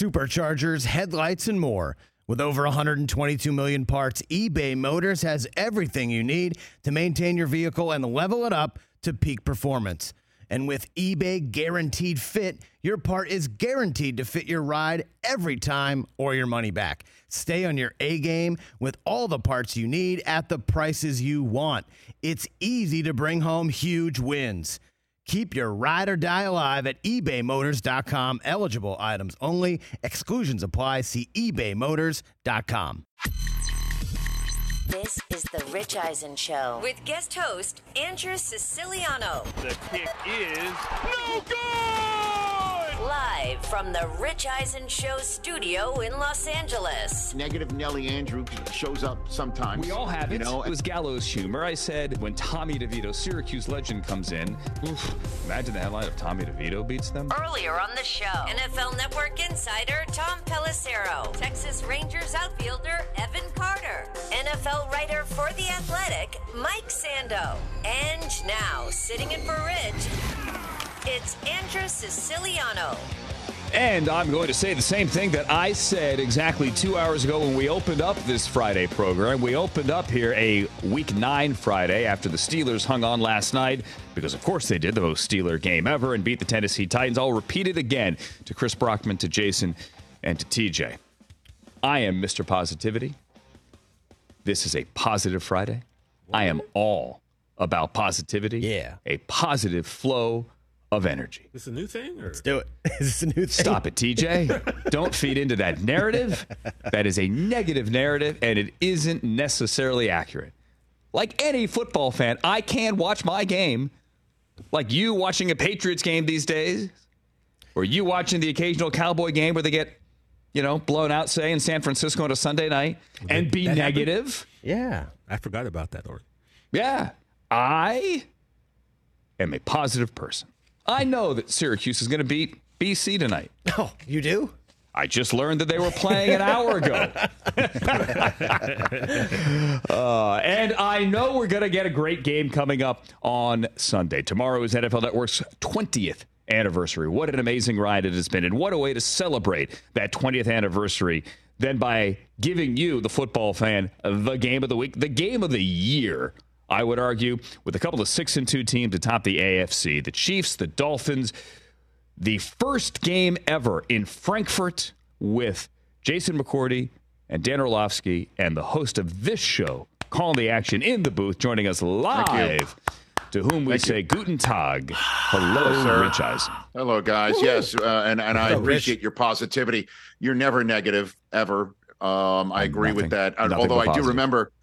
superchargers, headlights, and more. With over 122 million parts, eBay Motors has everything you need to maintain your vehicle and level it up to peak performance. And with eBay Guaranteed Fit, your part is guaranteed to fit your ride every time or your money back. Stay on your A-game with all the parts you need at the prices you want. It's easy to bring home huge wins. Keep your ride or die alive at ebaymotors.com. Eligible items only. Exclusions apply. See ebaymotors.com. This is the Rich Eisen Show with guest host Andrew Siciliano. The kick is no good! Live from the Rich Eisen Show studio in Los Angeles. Negative Nelly Andrew shows up sometimes. We all have it. You know? It was gallows humor. I said when Tommy DeVito, Syracuse legend, comes in, imagine the headline if Tommy DeVito beats them. Earlier on the show, NFL Network insider Tom Pelissero, Texas Rangers outfielder Evan Carter, NFL writer for The Athletic Mike Sando, and now sitting in for Rich, it's Andrew Siciliano. And I'm going to say the same thing that I said exactly 2 hours ago when we opened up this Friday program. We opened up here a Week 9 Friday after the Steelers hung on last night, because of course they did, the most Steeler game ever, and beat the Tennessee Titans. I'll repeat it again to Chris Brockman, to Jason, and to TJ. I am Mr. Positivity. This is a positive Friday. I am all about positivity. Yeah. A positive flow of energy. This a new thing? Or? Let's do it. Is this a new thing? Stop it, TJ. Don't feed into that narrative. That is a negative narrative, and it isn't necessarily accurate. Like any football fan, I can watch my game like you watching a Patriots game these days, or you watching the occasional Cowboy game where they get, blown out, say, in San Francisco on a Sunday night, and be negative. Yeah. I forgot about that already. Yeah. I am a positive person. I know that Syracuse is going to beat BC tonight. Oh, you do? I just learned that they were playing an hour ago. And I know we're going to get a great game coming up on Sunday. Tomorrow is NFL Network's 20th anniversary. What an amazing ride it has been. And what a way to celebrate that 20th anniversary than by giving you, the football fan, the game of the week, the game of the year. I would argue, with a couple of 6-2 teams atop the AFC, the Chiefs, the Dolphins, the first game ever in Frankfurt with Jason McCourty and Dan Orlovsky, and the host of this show, calling the action in the booth, joining us live, to whom we say Guten Tag. Hello, sir. Rich Eisen. Hello, guys. Woo. Yes, and I Hello, appreciate Rich. your positivity. You're never negative, ever. I agree with that. Although I do remember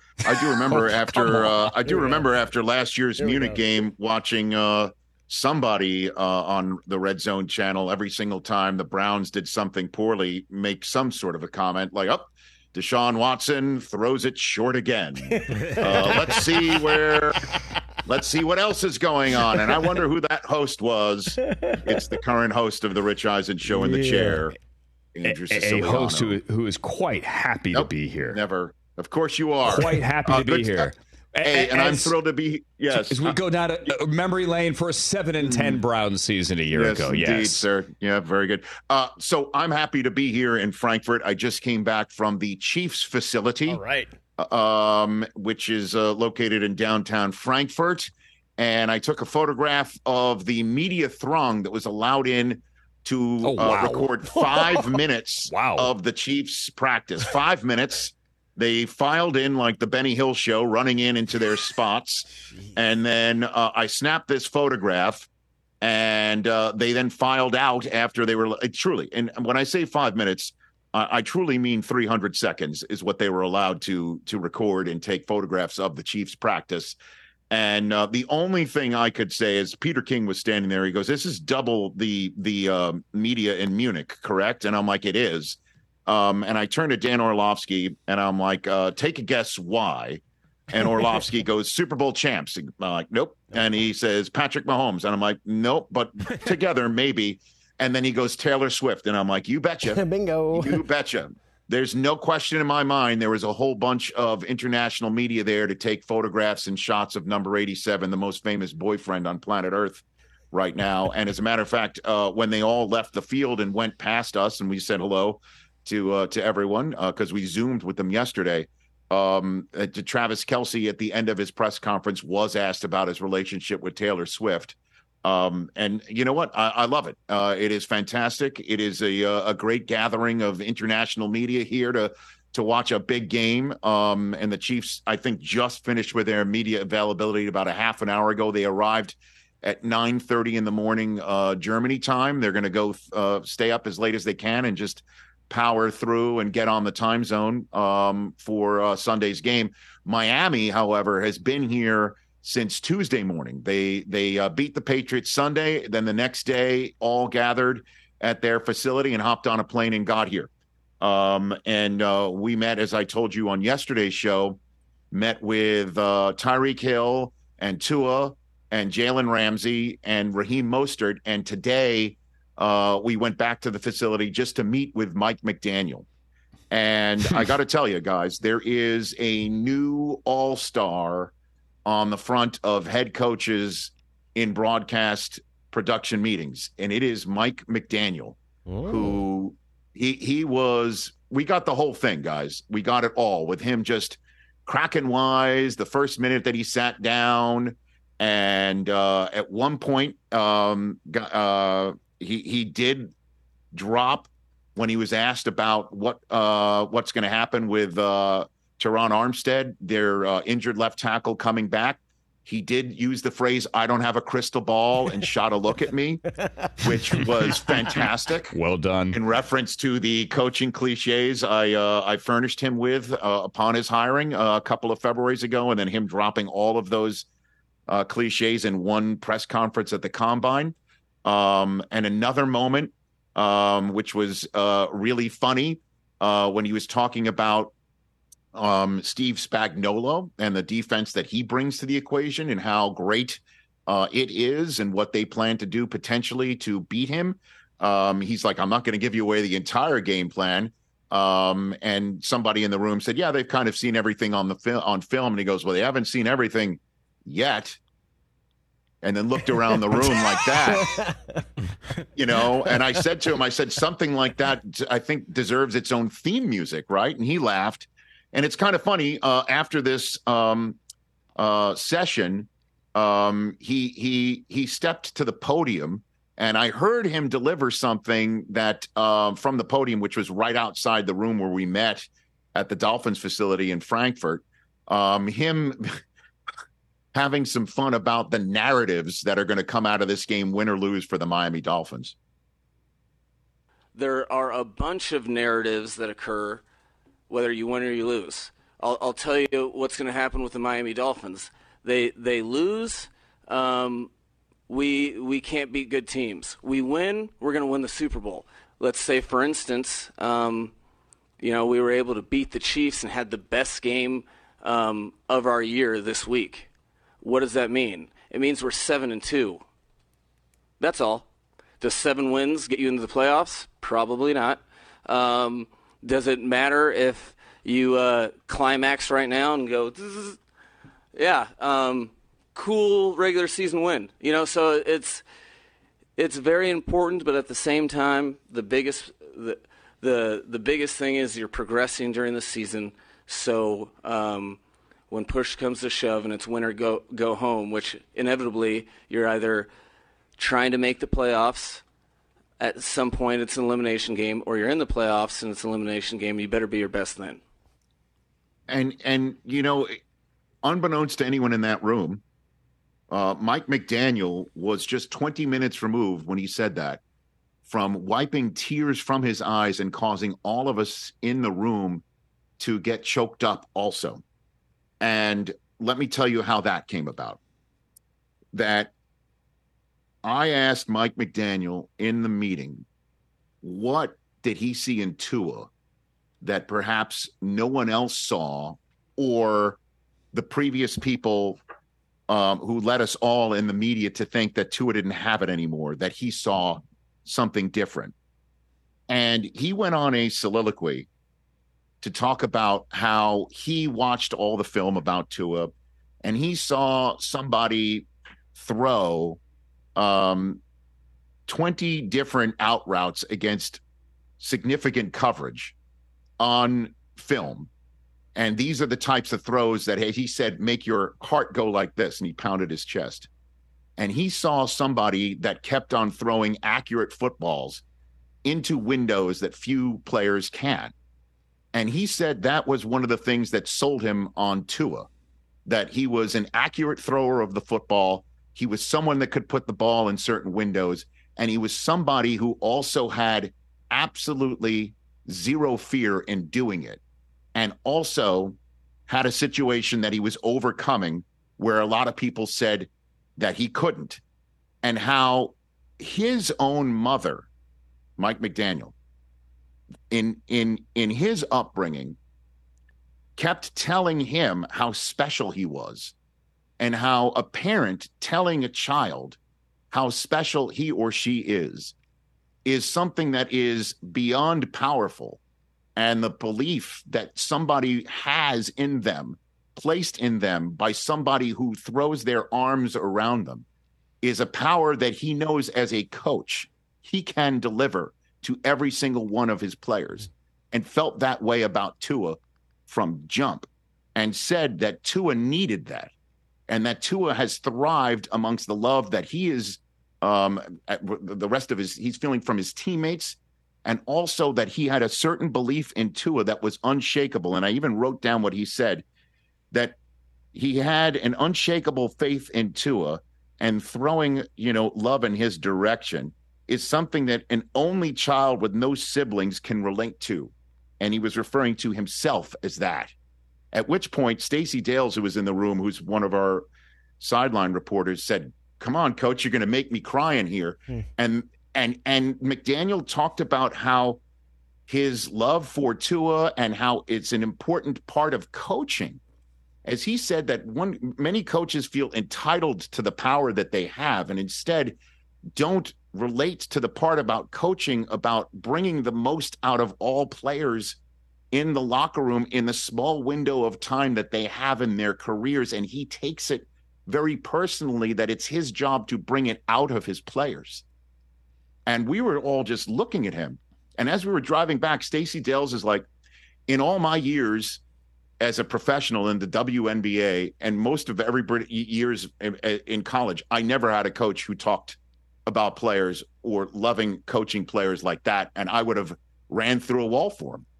after last year's Munich game, watching somebody on the Red Zone channel every single time the Browns did something poorly, make some sort of a comment like, Deshaun Watson throws it short again. Let's see what else is going on. And I wonder who that host was. It's the current host of the Rich Eisen Show in the chair, Andrew A Siciliano. host who is quite happy to be here. Never. Of course you are. Quite happy to be here. Hey, and I'm thrilled to be. Yes, as we go down a memory lane for a 7-10 Browns season a year ago. Indeed, Yes, sir. Yeah, very good. So I'm happy to be here in Frankfurt. I just came back from the Chiefs facility, All right. which is located in downtown Frankfurt, and I took a photograph of the media throng that was allowed in to record 5 minutes of the Chiefs practice. 5 minutes. They filed in like the Benny Hill show, running into their spots. Jeez. And then I snapped this photograph, and they then filed out after they were truly. And when I say 5 minutes, I truly mean 300 seconds is what they were allowed to record and take photographs of the Chiefs practice. And the only thing I could say is Peter King was standing there. He goes, "This is double the media in Munich, correct?" And I'm like, "It is." And I turned to Dan Orlovsky, and I'm like, "Take a guess why?" And Orlovsky goes, "Super Bowl champs." I'm like, "Nope." And he says, "Patrick Mahomes." And I'm like, "Nope, but together, maybe." And then he goes, "Taylor Swift." And I'm like, "You betcha." Bingo. You betcha. There's no question in my mind there was a whole bunch of international media there to take photographs and shots of number 87, the most famous boyfriend on planet Earth. right now. And as a matter of fact, when they all left the field and went past us, and we said hello to everyone because we Zoomed with them yesterday, to Travis Kelce at the end of his press conference was asked about his relationship with Taylor Swift. And you know what? I love it. It is fantastic. It is a great gathering of international media here to watch a big game. And the Chiefs, I think, just finished with their media availability about a half an hour ago. They arrived at 9:30 in the morning Germany time. They're going to go stay up as late as they can and just power through and get on the time zone for Sunday's game. Miami, however, has been here since Tuesday morning. They beat the Patriots Sunday. Then the next day, all gathered at their facility and hopped on a plane and got here. And we met, as I told you on yesterday's show, met with Tyreek Hill and Tua and Jalen Ramsey and Raheem Mostert. And today we went back to the facility just to meet with Mike McDaniel. And I got to tell you, guys, there is a new all-star on the front of head coaches in broadcast production meetings. And it is Mike McDaniel, who he was, we got the whole thing, guys. We got it all with him just cracking wise the first minute that he sat down. And at one point, he did drop when he was asked about what's going to happen with Teron Armstead, their injured left tackle coming back. He did use the phrase, "I don't have a crystal ball," and shot a look at me, which was fantastic. Well done. In reference to the coaching cliches I furnished him with upon his hiring a couple of Februarys ago, and then him dropping all of those cliches in one press conference at the Combine. And another moment, which was really funny, when he was talking about Steve Spagnuolo and the defense that he brings to the equation and how great it is and what they plan to do potentially to beat him. He's like, "I'm not going to give you away the entire game plan." And somebody in the room said, "Yeah, they've kind of seen everything on film." And he goes, "Well, they haven't seen everything yet." And then looked around the room like that, and I said to him, I said, something like that, I think deserves its own theme music. Right. And he laughed. And it's kind of funny. After this session, he stepped to the podium, and I heard him deliver something that from the podium, which was right outside the room where we met at the Dolphins facility in Frankfurt. Him having some fun about the narratives that are going to come out of this game, win or lose, for the Miami Dolphins. There are a bunch of narratives that occur whether you win or you lose. I'll tell you what's going to happen with the Miami Dolphins. They lose, we can't beat good teams. We win, we're going to win the Super Bowl. Let's say, for instance, we were able to beat the Chiefs and had the best game of our year this week. What does that mean? It means we're 7-2. That's all. Does 7 wins get you into the playoffs? Probably not. Does it matter if you climax right now and go, cool regular season win? So it's very important, but at the same time, the biggest thing is you're progressing during the season. So when push comes to shove and it's win or go home, which inevitably you're either trying to make the playoffs. At some point, it's an elimination game, or you're in the playoffs and it's an elimination game. You better be your best then. And unbeknownst to anyone in that room, Mike McDaniel was just 20 minutes removed when he said that from wiping tears from his eyes and causing all of us in the room to get choked up also. And let me tell you how that came about. That I asked Mike McDaniel in the meeting, what did he see in Tua that perhaps no one else saw, or the previous people who led us all in the media to think that Tua didn't have it anymore, that he saw something different. And he went on a soliloquy to talk about how he watched all the film about Tua, and he saw somebody throw 20 different out routes against significant coverage on film. And these are the types of throws that he said make your heart go like this, and he pounded his chest. And he saw somebody that kept on throwing accurate footballs into windows that few players can. And he said that was one of the things that sold him on Tua, that he was an accurate thrower of the football. He was someone that could put the ball in certain windows. And he was somebody who also had absolutely zero fear in doing it. And also had a situation that he was overcoming where a lot of people said that he couldn't. And how his own mother, Mike McDaniel, in his upbringing, kept telling him how special he was, and how a parent telling a child how special he or she is something that is beyond powerful. And the belief that somebody has in them, placed in them by somebody who throws their arms around them, is a power that he knows as a coach he can deliver to every single one of his players, and felt that way about Tua from jump, and said that Tua needed that, and that Tua has thrived amongst the love that he is the rest of he's feeling from his teammates, and also that he had a certain belief in Tua that was unshakable. And I even wrote down what he said, that he had an unshakable faith in Tua, and throwing, love in his direction is something that an only child with no siblings can relate to. And he was referring to himself as that. At which point, Stacey Dales, who was in the room, who's one of our sideline reporters, said, "Come on, coach, you're going to make me cry in here." And McDaniel talked about how his love for Tua and how it's an important part of coaching. As he said, that many coaches feel entitled to the power that they have, and instead don't relate to the part about coaching, about bringing the most out of all players in the locker room in the small window of time that they have in their careers. And he takes it very personally that it's his job to bring it out of his players. And we were all just looking at him. And as we were driving back, Stacey Dales is like, in all my years as a professional in the WNBA and most of every years in college, I never had a coach who talked about players or loving coaching players like that. And I would have ran through a wall for him.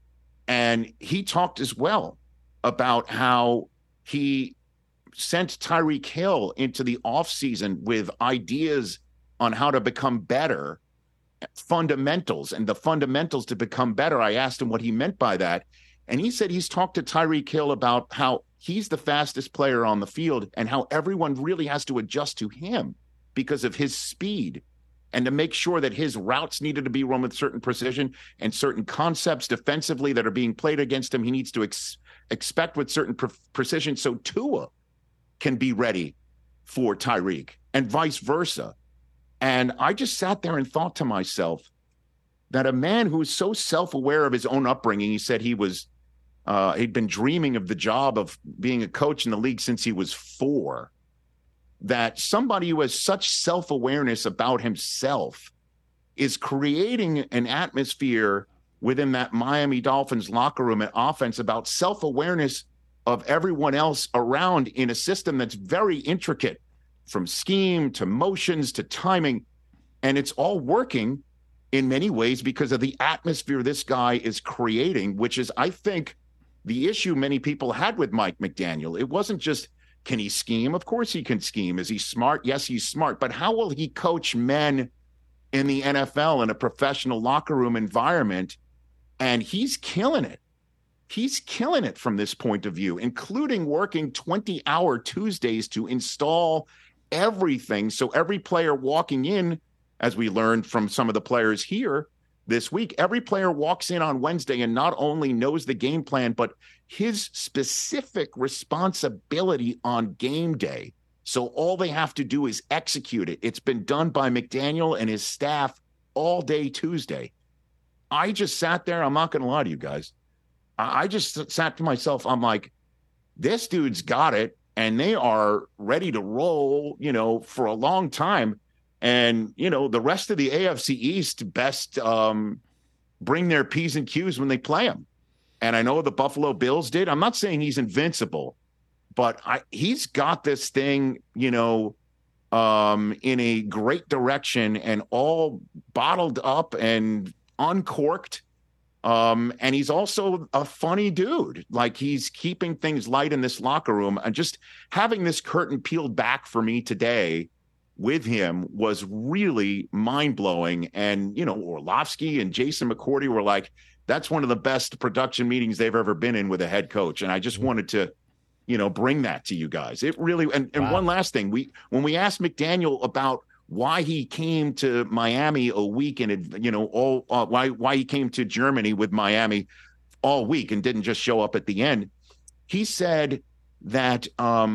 And he talked as well about how he sent Tyreek Hill into the offseason with ideas on how to become better, fundamentals, and the fundamentals to become better. I asked him what he meant by that. And he said he's talked to Tyreek Hill about how he's the fastest player on the field and how everyone really has to adjust to him because of his speed, and to make sure that his routes needed to be run with certain precision, and certain concepts defensively that are being played against him, he needs to expect with certain precision, so Tua can be ready for Tyreek, and vice versa. And I just sat there and thought to myself that a man who is so self-aware of his own upbringing, he said he was he'd been dreaming of the job of being a coach in the league since he was 4, that somebody who has such self-awareness about himself is creating an atmosphere within that Miami Dolphins locker room and offense about self-awareness of everyone else around in a system that's very intricate, from scheme to motions to timing. And it's all working in many ways because of the atmosphere this guy is creating, which is, I think, the issue many people had with Mike McDaniel. It wasn't just, can he scheme? Of course he can scheme. Is he smart? Yes, he's smart. But how will he coach men in the NFL in a professional locker room environment? And he's killing it. He's killing it from this point of view, including working 20-hour Tuesdays to install everything. So every player walking in, as we learned from some of the players here this week, every player walks in on Wednesday and not only knows the game plan, but his specific responsibility on game day. So all they have to do is execute it. It's been done by McDaniel and his staff all day Tuesday. I just sat there. I'm not going to lie to you guys. I just sat to myself. I'm like, this dude's got it, and they are ready to roll, for a long time. And, the rest of the AFC East best bring their P's and Q's when they play him. And I know the Buffalo Bills did. I'm not saying he's invincible, but he's got this thing, in a great direction and all bottled up and uncorked. And he's also a funny dude. Like, he's keeping things light in this locker room. And just having this curtain peeled back for me today with him was really mind-blowing. And, Orlovsky and Jason McCourty were like, that's one of the best production meetings they've ever been in with a head coach. And I just wanted to, bring that to you guys. It really, and wow. One last thing, when we asked McDaniel about why he came to Miami a week and, why he came to Germany with Miami all week and didn't just show up at the end, he said that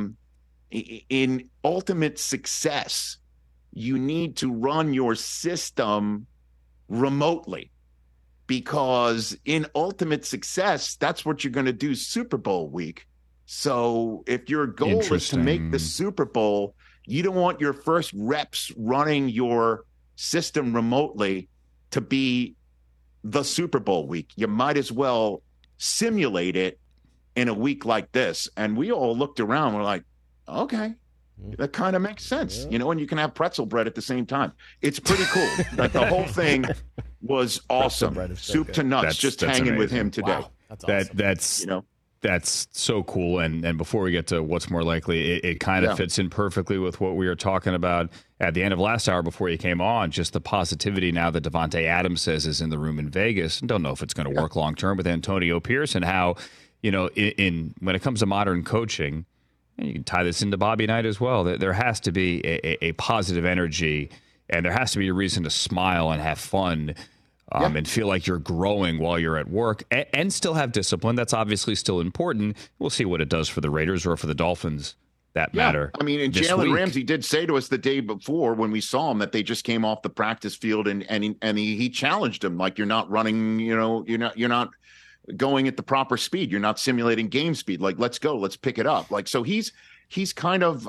in ultimate success, you need to run your system remotely, because in ultimate success, that's what you're going to do Super Bowl week. So if your goal is to make the Super Bowl, you don't want your first reps running your system remotely to be the Super Bowl week. You might as well simulate it in a week like this. And we all looked around. We're like, okay, that kind of makes sense, and you can have pretzel bread at the same time. It's pretty cool. Like, the whole thing was awesome. Soup to nuts, just hanging amazing with him today. Wow. That's awesome. That's so cool. And before we get to what's more likely, it kind of fits in perfectly with what we were talking about at the end of last hour before you came on, just the positivity now that Davante Adams says is in the room in Vegas. Don't know if it's going to work long term with Antonio Pierce, and how, in when it comes to modern coaching, and you can tie this into Bobby Knight as well, there has to be a positive energy, and there has to be a reason to smile and have fun. And feel like you're growing while you're at work, and still have discipline. That's obviously still important. We'll see what it does for the Raiders or for the Dolphins, that matter. I mean, and Jalen Ramsey did say to us the day before when we saw him that they just came off the practice field, and he challenged him, like, you're not running, you're not going at the proper speed. You're not simulating game speed. Like, let's go, let's pick it up. Like, so he's kind of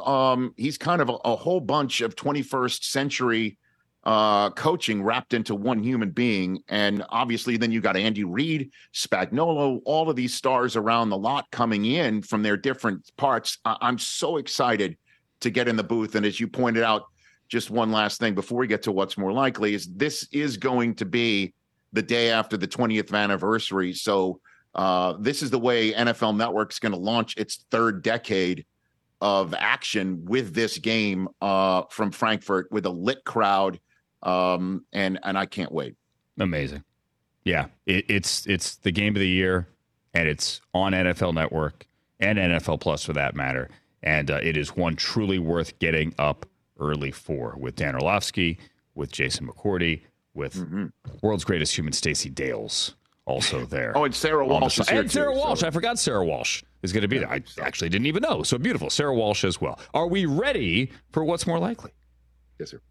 a whole bunch of 21st century coaching wrapped into one human being. And obviously then you got Andy Reid, Spagnuolo, all of these stars around the lot coming in from their different parts. I'm so excited to get in the booth. And as you pointed out, just one last thing before we get to what's more likely, is this is going to be the day after the 20th anniversary. So this is the way NFL Network's going to launch its third decade of action with this game from Frankfurt, with a lit crowd. And I can't wait. Amazing. Yeah. It's the game of the year, and it's on NFL Network and NFL Plus for that matter. And it is one truly worth getting up early for, with Dan Orlovsky, with Jason McCourty, with world's greatest human, Stacey Dales, also there. Oh, and Sarah Walsh is here and Sarah too, Walsh. so. I forgot Sarah Walsh is going to be there. I actually didn't even know. So beautiful. Sarah Walsh as well. Are we ready for what's more likely? Yes, sir.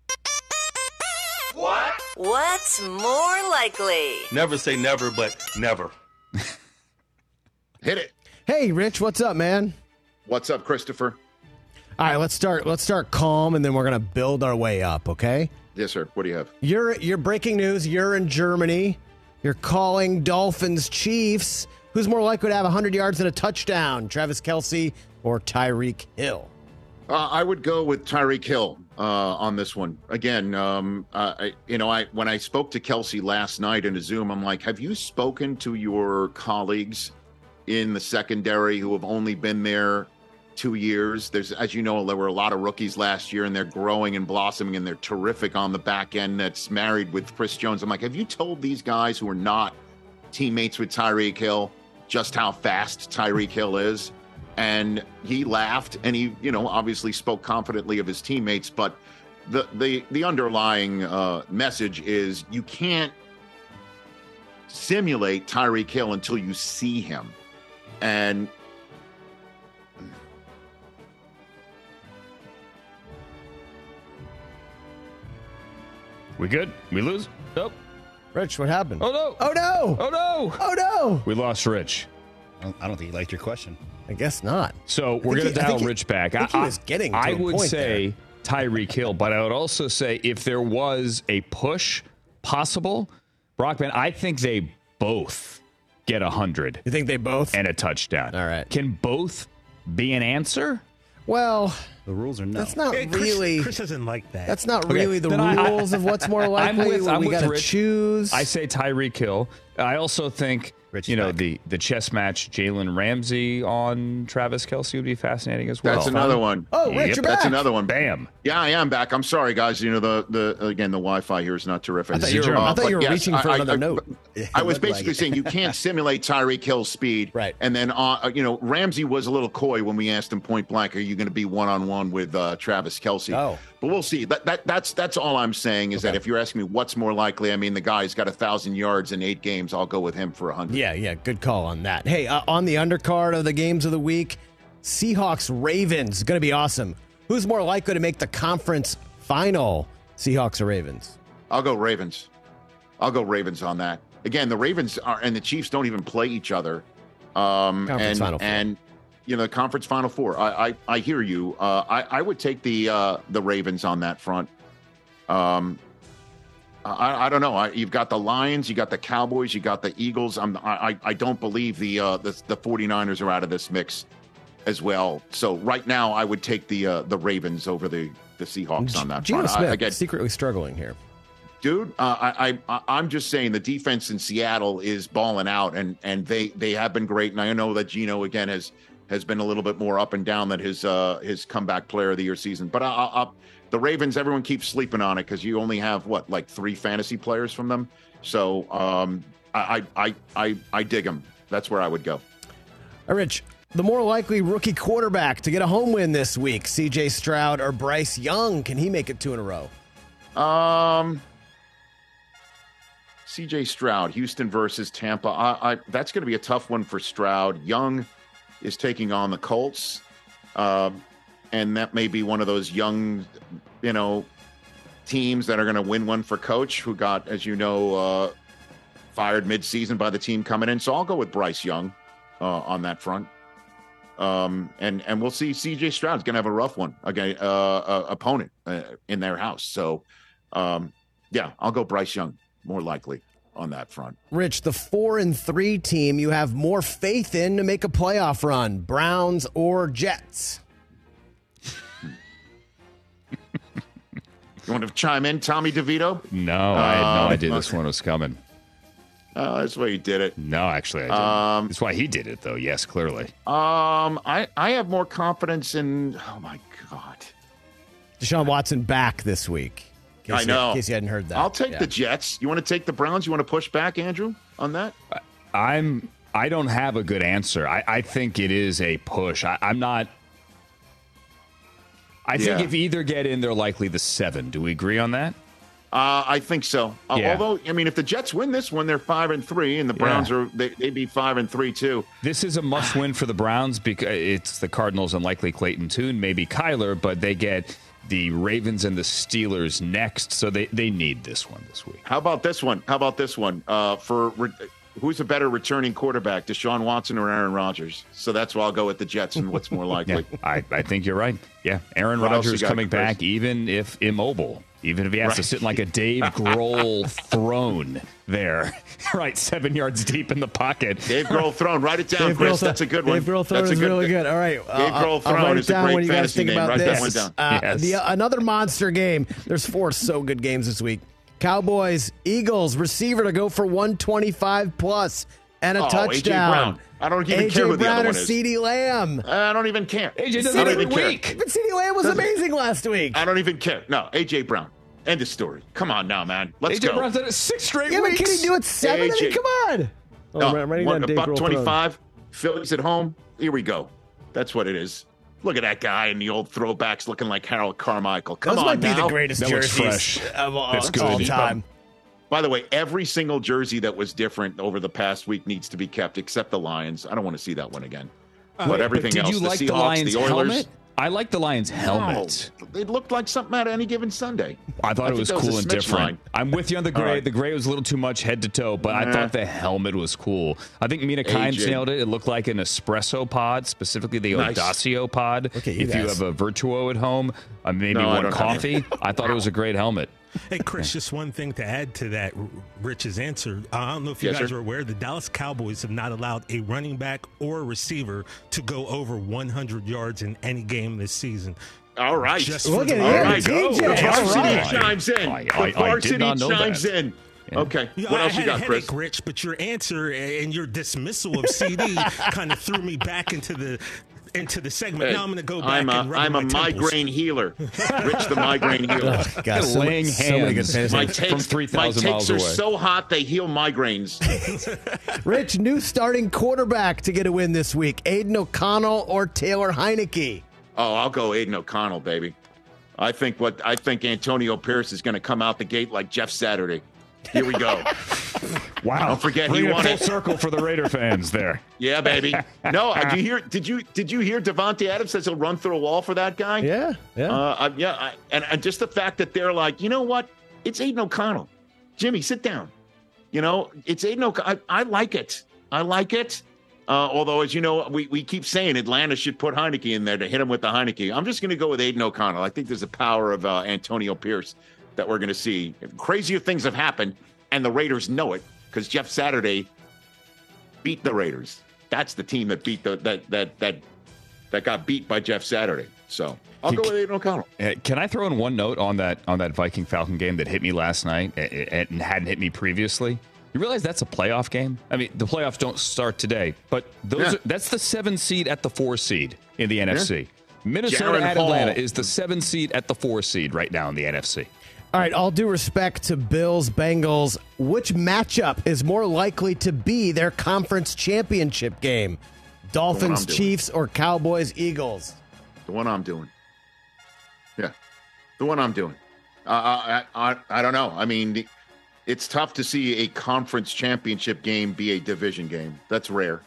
What's more likely? Never say never, but never. Hit it. Hey, Rich, what's up, man? What's up, Christopher? All right, let's start calm, and then we're gonna build our way up. Okay? Yes, sir. What do you have? You're breaking news. You're in Germany. You're calling Dolphins Chiefs. Who's more likely to have 100 yards and a touchdown, Travis Kelce or Tyreek Hill? I would go with Tyreek Hill on this one. Again, when I spoke to Kelce last night in a Zoom, I'm like, have you spoken to your colleagues in the secondary who have only been there 2 years? There's, as you know, there were a lot of rookies last year, and they're growing and blossoming, and they're terrific on the back end. That's married with Chris Jones. I'm like, have you told these guys who are not teammates with Tyreek Hill just how fast Tyreek Hill is? And he laughed, and he, obviously spoke confidently of his teammates. But the underlying message is you can't simulate Tyreek Hill until you see him. And we good? We lose? Nope. Rich, what happened? Oh, no. Oh, no. Oh, no. Oh, no. We lost Rich. I don't think he liked your question. I guess not. So we're going to dial Rich back. I think he was getting to I a would point say there. Tyreek Hill. But I would also say if there was a push possible, Brockman, I think they both get 100. You think they both? And a touchdown. All right. Can both be an answer? Well, the rules are no. That's not really. Chris doesn't like that. That's not really the rules of what's more likely. We got to choose. I say Tyreek Hill. I also think the chess match Jalen Ramsey on Travis Kelce would be fascinating as well. That's another one. Oh, Rich, you're back. That's another one. Bam. Yeah, I am back. I'm sorry, guys. The Wi-Fi here is not terrific. I thought you were reaching for another note. I was basically saying you can't simulate Tyreek Hill's speed. Right. And then, Ramsey was a little coy when we asked him point blank, "Are you going to be one-on-one with Travis Kelce?" Oh. But we'll see. That's all I'm saying is that if you're asking me what's more likely, I mean, the guy's got 1,000 yards in 8 games. I'll go with him for 100. Yeah, good call on that. Hey, on the undercard of the games of the week, Seahawks-Ravens, going to be awesome. Who's more likely to make the conference final, Seahawks or Ravens? I'll go Ravens. I'll go Ravens on that. Again, the Ravens and the Chiefs don't even play each other. Conference Final Four. And the conference Final Four. I hear you. I would take the Ravens on that front. I don't know. You've got the Lions, you got the Cowboys, you got the Eagles. I don't believe the 49ers are out of this mix as well. So right now, I would take the Ravens over the Seahawks on that Geno front. Smith Again, secretly struggling here. Dude, I'm just saying the defense in Seattle is balling out, and they have been great. And I know that Geno again has been a little bit more up and down than his comeback player of the year season. But the Ravens, everyone keeps sleeping on it because you only have 3 fantasy players from them. So I dig them. That's where I would go. All right, Rich, the more likely rookie quarterback to get a home win this week, C.J. Stroud or Bryce Young? Can he make it 2 in a row? C.J. Stroud, Houston versus Tampa. That's going to be a tough one for Stroud. Young is taking on the Colts, and that may be one of those young, teams that are going to win one for Coach, who got, as you know, fired midseason by the team coming in. So I'll go with Bryce Young on that front. And we'll see. C.J. Stroud's going to have a rough one against opponent in their house. So, I'll go Bryce Young more likely on that front. Rich, the 4-3 team you have more faith in to make a playoff run, Browns or Jets? You want to chime in, Tommy DeVito? No, I had no idea this one was coming. That's why he did it. No, actually, I didn't. That's why he did it, though. Yes, clearly. I have more confidence in. Oh my God, Deshaun Watson back this week. I know. In case you hadn't heard that, I'll take the Jets. You want to take the Browns? You want to push back, Andrew, on that? I don't have a good answer. I think it is a push. I'm not. I think if either get in, they're likely the 7. Do we agree on that? I think so. Yeah. Although, I mean, if the Jets win this one, they're 5-3, and the Browns they'd be 5-3 too. This is a must-win for the Browns because it's the Cardinals and likely Clayton Tune, maybe Kyler, but they get the Ravens and the Steelers next, so they need this one this week. How about this one? Who's a better returning quarterback, Deshaun Watson or Aaron Rodgers? So that's why I'll go with the Jets and what's more likely. I think you're right. Yeah, Aaron Rodgers coming back, even if immobile, even if he has to sit in like a Dave Grohl throne there, right, 7 yards deep in the pocket. Dave Grohl throne. Write it down, Chris. That's a good one. Dave Grohl throne is really good. All right. Dave Grohl throne is a great fantasy name. Write that one down. Another monster game. There's 4 so good games this week. Cowboys, Eagles, receiver to go for 125 plus and a touchdown. A.J. Brown. I don't even care who the other one is. CeeDee Lamb. I don't even care. A.J. does it every week. But CeeDee Lamb was amazing last week. I don't even care. No, A.J. Brown. End of story. Come on now, man. Let's go. A.J. Brown's done it 6 straight weeks. But can he do it 7? I mean, come on. $1.25. Phillies at home. Here we go. That's what it is. Look at that guy in the old throwbacks looking like Harold Carmichael. Come on now. Those might be the greatest jerseys of all time. By the way, every single jersey that was different over the past week needs to be kept, except the Lions. I don't want to see that one again. But everything else, did you like the Seahawks, the Lions the Oilers. helmet? I like the Lions' helmet. No, it looked like something out of Any Given Sunday. I thought it was cool and different. Line. I'm with you on the gray. Right. The gray was a little too much head to toe, but I thought the helmet was cool. I think Mina Kimes nailed it. It looked like an espresso pod, specifically the Audacio pod. If you have a Virtuo at home, maybe one coffee. I thought it was a great helmet. Hey, Chris, just one thing to add to that, Rich's answer. I don't know if you guys are aware, the Dallas Cowboys have not allowed a running back or a receiver to go over 100 yards in any game this season. All right. Look at it. The varsity chimes in. The varsity chimes in. Yeah. Okay. What else you got, Chris? Headache, Rich, but your answer and your dismissal of CD kind of threw me back into the segment. Now I'm going to go back and rub I'm a migraine healer. Rich the migraine healer. Laying hands my takes, from 3,000 miles away. My takes are so hot they heal migraines. Rich, new starting quarterback to get a win this week. Aiden O'Connell or Taylor Heineke? Oh, I'll go Aiden O'Connell, baby. I think Antonio Pierce is going to come out the gate like Jeff Saturday. Here we go. Wow! Don't forget he won full circle for the Raider fans there. Yeah, baby. No, did you hear Devontae Adams says he'll run through a wall for that guy? Yeah. And just the fact that they're like, you know what? It's Aiden O'Connell. Jimmy, sit down. It's Aiden O'Connell. I like it. Although, as you know, we keep saying Atlanta should put Heineke in there to hit him with the Heineke. I'm just going to go with Aiden O'Connell. I think there's a power of Antonio Pierce that we're going to see. Crazier things have happened, and the Raiders know it because Jeff Saturday beat the Raiders. That's the team that beat that got beat by Jeff Saturday. So I'll go with Aiden O'Connell. Can I throw in one note on that Viking Falcon game that hit me last night and hadn't hit me previously? You realize that's a playoff game? I mean, the playoffs don't start today, but that's the 7 seed at the 4 seed in the NFC. Minnesota at Atlanta is the 7 seed at the 4 seed right now in the NFC. All right, all due respect to Bills, Bengals, which matchup is more likely to be their conference championship game? Dolphins, Chiefs, or Cowboys, Eagles? The one I'm doing. Yeah, the one I'm doing. I don't know. I mean, it's tough to see a conference championship game be a division game. That's rare.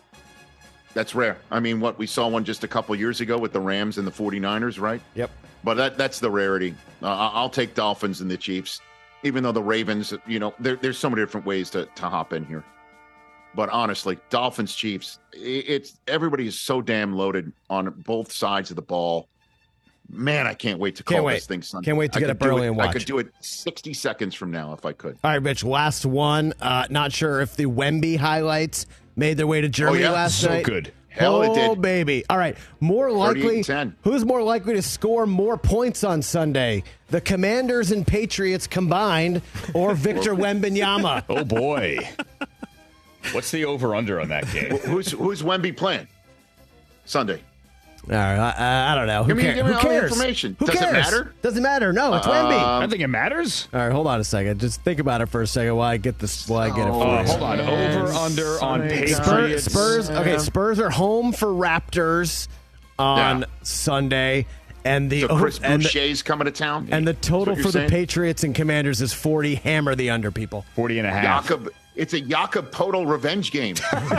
I mean, we saw one just a couple years ago with the Rams and the 49ers, right? Yep. But that's the rarity. I'll take Dolphins and the Chiefs, even though the Ravens, there's so many different ways to hop in here. But honestly, Dolphins, Chiefs, everybody is so damn loaded on both sides of the ball. Man, I can't wait to call this thing Sunday. Can't wait to get up early and watch. I could do it 60 seconds from now if I could. All right, Mitch, last one. Not sure if the Wemby highlights made their way to Germany last night. So good. Hell, it did. Oh, baby. All right. Who's more likely to score more points on Sunday? The Commanders and Patriots combined or Victor Wembanyama? Oh, boy. What's the over-under on that game? Who's Wemby playing Sunday? All right, I don't know. Who cares? Give me all the information. Who Does cares? it matter? Doesn't matter. No, it's Wemby. I think it matters. All right, hold on a second. Just think about it for a second while I get this. While I get it for you. Hold on. Over/under on Patriots. Spurs. Okay, Spurs are home for Raptors on Sunday, and Chris Boucher's coming to town. And the total for the Patriots and Commanders is 40. Hammer the under, people. 40.5. It's a Jakob Poeltl revenge game.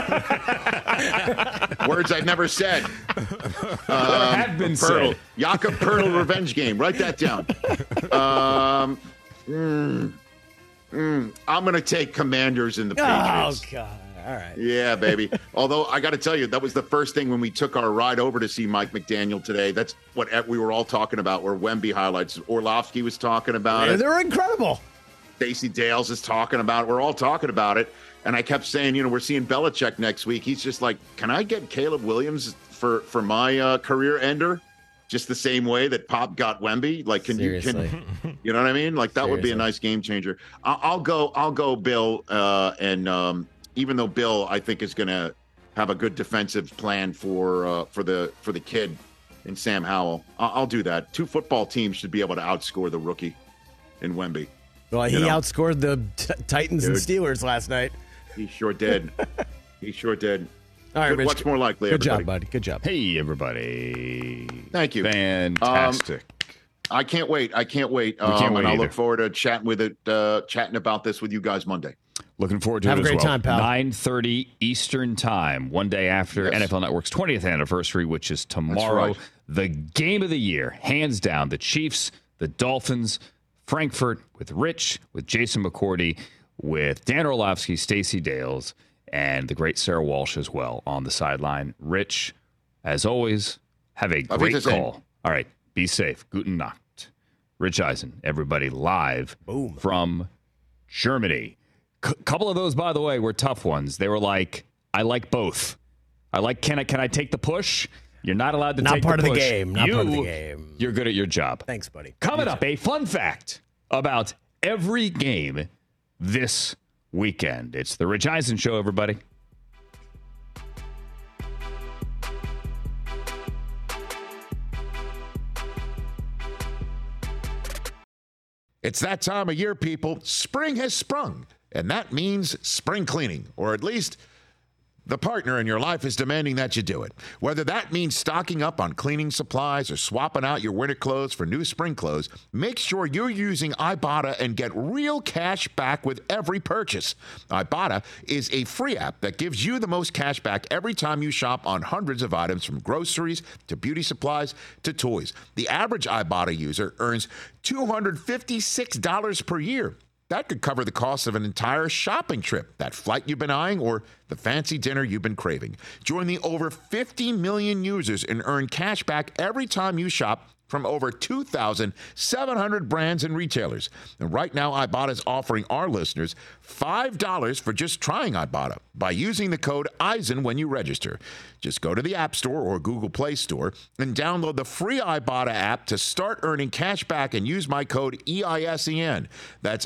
Words I've never said. Have been said. Jakob Poeltl revenge game. Write that down. I'm going to take Commanders in the Patriots. Oh, God. All right. Yeah, baby. Although I got to tell you, that was the first thing when we took our ride over to see Mike McDaniel today. That's what we were all talking about, were Wemby highlights. Orlovsky was talking about it. They're incredible. Stacey Dales is talking about it. We're all talking about it. And I kept saying, we're seeing Belichick next week. He's just like, can I get Caleb Williams for my career ender? Just the same way that Pop got Wemby. Like, you know what I mean? Like, that would be a nice game changer. I'll go Bill. And even though Bill, I think, is going to have a good defensive plan for the kid in Sam Howell, I'll do that. 2 football teams should be able to outscore the rookie in Wemby. Well, he outscored the Titans and Steelers last night. He sure did. All right, Rich, what's more likely? Good everybody? job, buddy. Good job. Hey, everybody. Thank you. Fantastic. I can't wait. We can't wait and I either. look forward to chatting about this with you guys Monday. Looking forward to Have it a great as well. time, pal. 9:30 Eastern Time, one day after NFL Network's 20th anniversary, which is tomorrow. Right. the game of the year, hands down, the Chiefs, the Dolphins, Frankfurt with Rich, with Jason McCourty, with Dan Orlovsky, Stacey Dales, and the great Sarah Walsh as well on the sideline. Rich, as always, have a great call. All right, be safe. Guten Nacht. Rich Eisen, everybody live from Germany. Couple of those, by the way, were tough ones. They were like, I like both. I like, can I take the push? You're not allowed to take the push. Not part of the game. Not part of the game. You're good at your job. Thanks, buddy. Coming up, a fun fact about every game this weekend. It's the Rich Eisen Show, everybody. It's that time of year, people. Spring has sprung, and that means spring cleaning, or at least the partner in your life is demanding that you do it. Whether that means stocking up on cleaning supplies or swapping out your winter clothes for new spring clothes, make sure you're using Ibotta and get real cash back with every purchase. Ibotta is a free app that gives you the most cash back every time you shop on hundreds of items, from groceries to beauty supplies to toys. The average Ibotta user earns $256 per year. That could cover the cost of an entire shopping trip, that flight you've been eyeing, or the fancy dinner you've been craving. Join the over 50 million users and earn cash back every time you shop from over 2,700 brands and retailers. And right now, Ibotta is offering our listeners $5 for just trying Ibotta by using the code Eisen when you register. Just go to the App Store or Google Play Store and download the free Ibotta app to start earning cash back and use my code EISEN. That's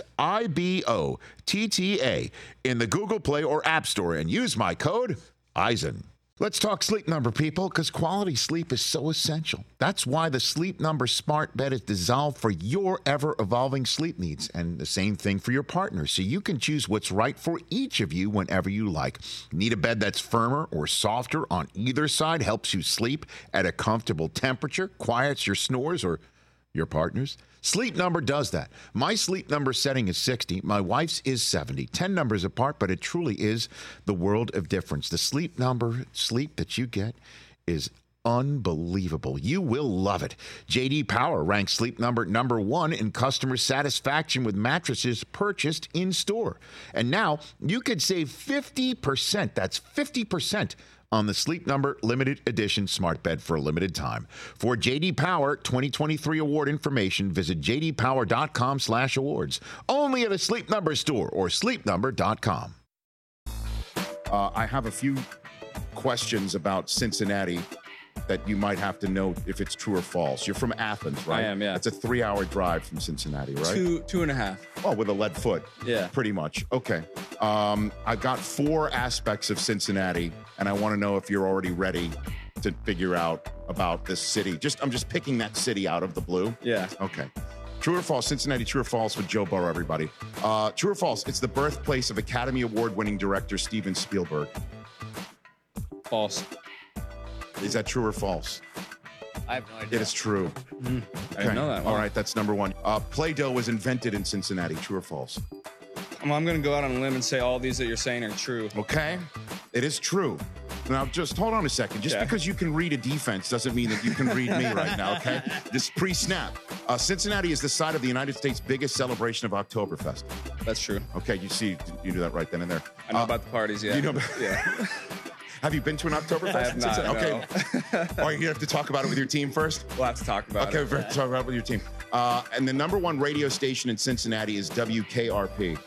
IBOTTA in the Google Play or App Store and use my code Eisen. Let's talk Sleep Number, people, because quality sleep is so essential. That's why the Sleep Number smart bed is designed for your ever-evolving sleep needs, and the same thing for your partner, so you can choose what's right for each of you whenever you like. Need a bed that's firmer or softer on either side, helps you sleep at a comfortable temperature, quiets your snores or your partner's? Sleep Number does that. My Sleep Number setting is 60. My wife's is 70. 10 numbers apart, but it truly is the world of difference. The Sleep Number sleep that you get is unbelievable. You will love it. J.D. Power ranks Sleep Number #1 in customer satisfaction with mattresses purchased in store. And now you could save 50%. That's 50% on the Sleep Number limited edition smart bed for a limited time. For J.D. Power 2023 award information, visit jdpower.com/awards. Only at a Sleep Number store or sleepnumber.com. I have a few questions about Cincinnati that you might have to know if it's true or false. You're from Athens, right? I am, yeah. It's a 3-hour drive from Cincinnati, right? Two and a half. Oh, with a lead foot. Yeah. Pretty much. Okay. I've got 4 aspects of Cincinnati, and I want to know if you're already ready to figure out about this city. I'm just picking that city out of the blue. Yeah. Okay. True or false? Cincinnati, true or false with Joe Burrow, everybody. True or false? It's the birthplace of Academy Award-winning director Steven Spielberg. False. Is that true or false? I have no idea. It is true. Okay. I didn't know that one. All right, that's number 1. Play-Doh was invented in Cincinnati. True or false? I'm going to go out on a limb and say all these that you're saying are true. Okay. It is true. Now, just hold on a second. Just because you can read a defense doesn't mean that you can read me right now, okay? Just pre-snap. Cincinnati is the site of the United States' biggest celebration of Oktoberfest. That's true. Okay, you knew that right then and there. I know about the parties, yeah. You know, yeah. Have you been to an Oktoberfest? I have not, okay. Are you going to have to talk about it with your team first? We'll have to talk about it. Okay, we'll talk about it with your team. And the number 1 radio station in Cincinnati is WKRP.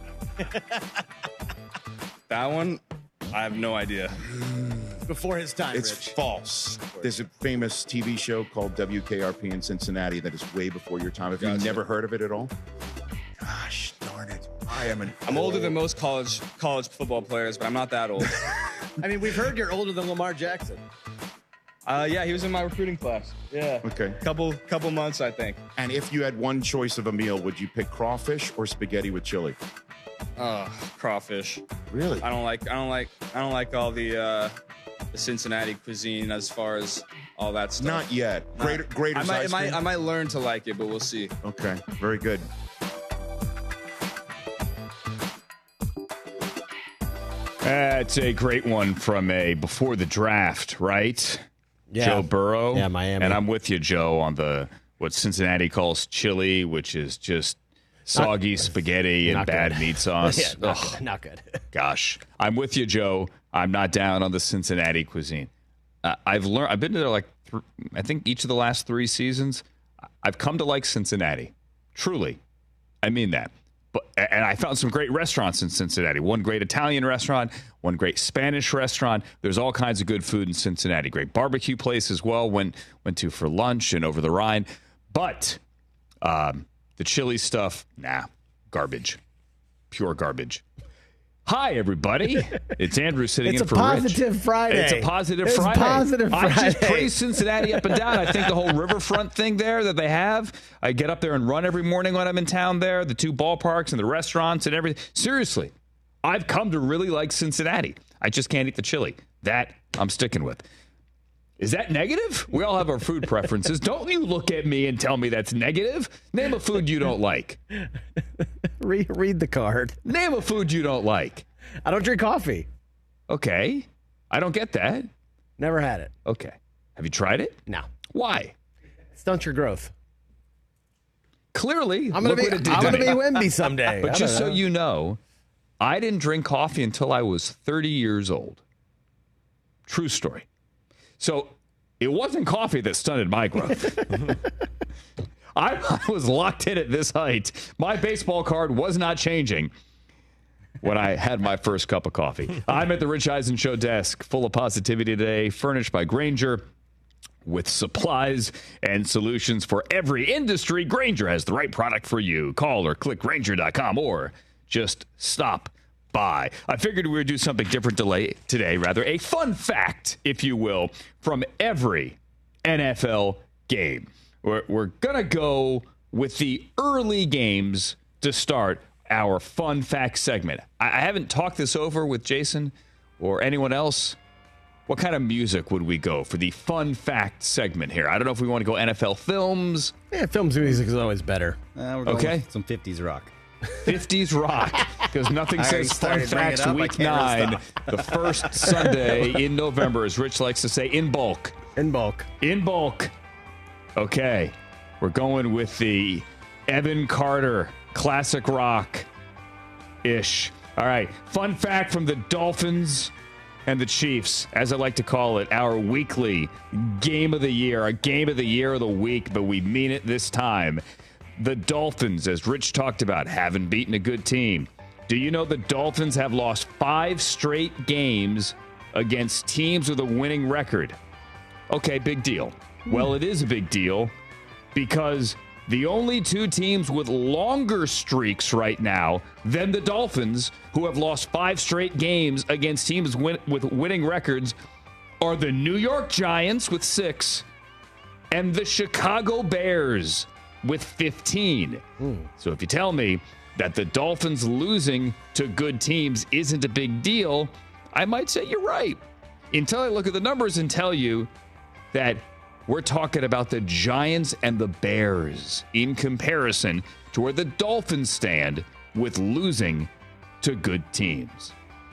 That one, I have no idea. Before his time, It's Rich. false. There's a famous TV show called WKRP in Cincinnati that is way before your time. Have you never heard of it at all? Gosh, darn it. I'm older than most college football players, but I'm not that old. I mean, we've heard you're older than Lamar Jackson. Yeah, he was in my recruiting class. Yeah. Okay. Couple months, I think. And if you had one choice of a meal, would you pick crawfish or spaghetti with chili? Crawfish. Really? I don't like all the Cincinnati cuisine as far as all that stuff. Not yet. Grater's ice cream? I might learn to like it, but we'll see. Okay. Very good. That's a great one from a before the draft, right? Joe Burrow. Yeah, Miami. And I'm with you, Joe, on what Cincinnati calls chili, which is just soggy spaghetti and bad meat sauce. Yeah, not good. Gosh. I'm with you, Joe. I'm not down on the Cincinnati cuisine. I've been to there I think each of the last 3 seasons. I've come to like Cincinnati. Truly. I mean that. And I found some great restaurants in Cincinnati. One great Italian restaurant, one great Spanish restaurant. There's all kinds of good food in Cincinnati. Great barbecue place as well. Went to for lunch and over the Rhine. But the chili stuff, garbage. Pure garbage. Hi, everybody. It's Andrew sitting in for Rich. It's a positive Friday. It's a positive Friday. I just praise Cincinnati up and down. I think the whole riverfront thing there that they have, I get up there and run every morning when I'm in town there, the 2 ballparks and the restaurants and everything. Seriously, I've come to really like Cincinnati. I just can't eat the chili. That I'm sticking with. Is that negative? We all have our food preferences. Don't you look at me and tell me that's negative. Name a food you don't like. Read the card. Name a food you don't like. I don't drink coffee. Okay. I don't get that. Never had it. Okay. Have you tried it? No. Why? It stunts your growth. Clearly. I'm going to be Wemby someday. But just so you know, I didn't drink coffee until I was 30 years old. True story. So it wasn't coffee that stunted my growth. I was locked in at this height. My baseball card was not changing when I had my first cup of coffee. I'm at the Rich Eisen Show desk, full of positivity today, furnished by Grainger. With supplies and solutions for every industry, Grainger has the right product for you. Call or click Grainger.com or just stop by. I figured we would do something different today, a fun fact, if you will, from every NFL game. We're going to go with the early games to start our fun fact segment. I haven't talked this over with Jason or anyone else. What kind of music would we go for the fun fact segment here? I don't know if we want to go NFL films. Yeah, films music is always better. We're going with some 50s rock. 50s rock, because nothing says fun facts week 9, the first Sunday in November, as Rich likes to say, in bulk. In bulk. In bulk. Okay, we're going with the Evan Carter classic rock-ish. All right, fun fact from the Dolphins and the Chiefs, as I like to call it, our weekly game of the year, our game of the year of the week, but we mean it this time. The Dolphins, as Rich talked about, haven't beaten a good team. Do you know the Dolphins have lost 5 straight games against teams with a winning record? Okay, big deal. Well, it is a big deal because the only 2 teams with longer streaks right now than the Dolphins, who have lost 5 straight games against teams with winning records, are the New York Giants with 6 and the Chicago Bears with 15. So if you tell me that the Dolphins losing to good teams isn't a big deal, I might say you're right. Until I look at the numbers and tell you that we're talking about the Giants and the Bears in comparison to where the Dolphins stand with losing to good teams.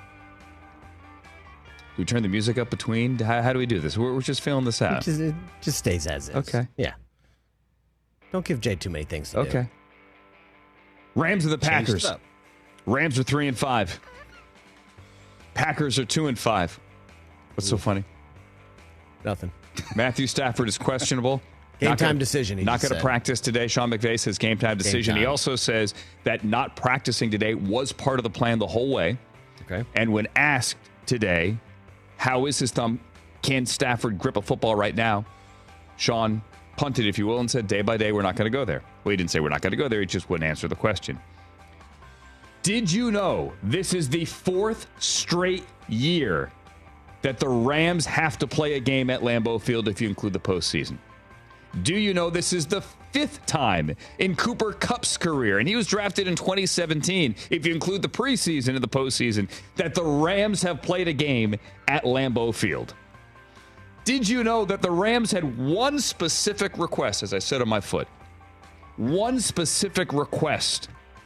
We turn the music up between? How do we do this? We're just feeling this out. It just stays as is. Okay. Yeah. Don't give Jay too many things to do. Okay. Rams and the Packers. Rams are 3-5. Packers are 2-5. What's so funny? Nothing. Matthew Stafford is questionable. Game time decision. Not going to practice today. Sean McVay says game time decision. He also says that not practicing today was part of the plan the whole way. Okay. And when asked today, how is his thumb? Can Stafford grip a football right now? Sean punted, if you will, and said day by day, we're not going to go there. Well, he didn't say we're not going to go there. He just wouldn't answer the question. Did you know this is the 4th straight year that the Rams have to play a game at Lambeau Field if you include the postseason? Do you know this is the 5th time in Cooper Kupp's career, and he was drafted in 2017, if you include the preseason and the postseason, that the Rams have played a game at Lambeau Field? Did you know that the Rams had one specific request, as I said on my foot, one specific request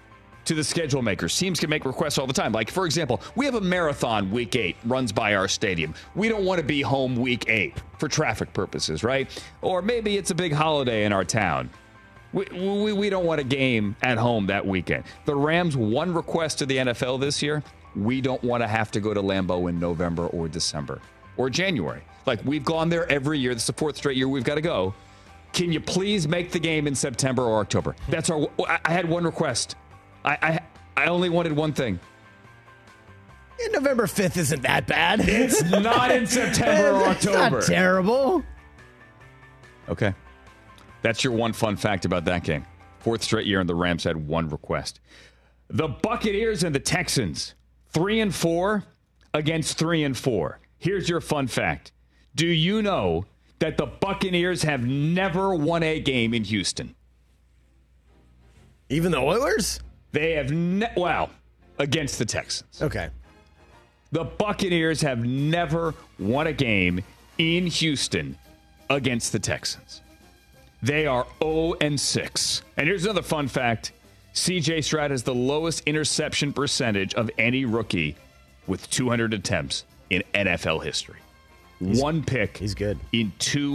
to the schedule makers. Teams can make requests all the time. Like, for example, we have a marathon week 8 runs by our stadium. We don't want to be home week 8 for traffic purposes, right? Or maybe it's a big holiday in our town. We don't want a game at home that weekend. The Rams' one request to the NFL this year, we don't want to have to go to Lambeau in November or December or January. Like, we've gone there every year. This is the 4th straight year we've got to go. Can you please make the game in September or October? That's our. I had one request. I only wanted one thing. Yeah, November 5th isn't that bad. It's not in September or October. It's not terrible. Okay. That's your one fun fact about that game. 4th straight year, and the Rams had one request. The Buccaneers and the Texans, 3-4 against 3-4. Here's your fun fact. Do you know that the Buccaneers have never won a game in Houston? Even the Oilers? They have against the Texans. Okay. The Buccaneers have never won a game in Houston against the Texans. They are 0-6. And here's another fun fact. C.J. Stroud has the lowest interception percentage of any rookie with 200 attempts in NFL history. One pick. He's good. In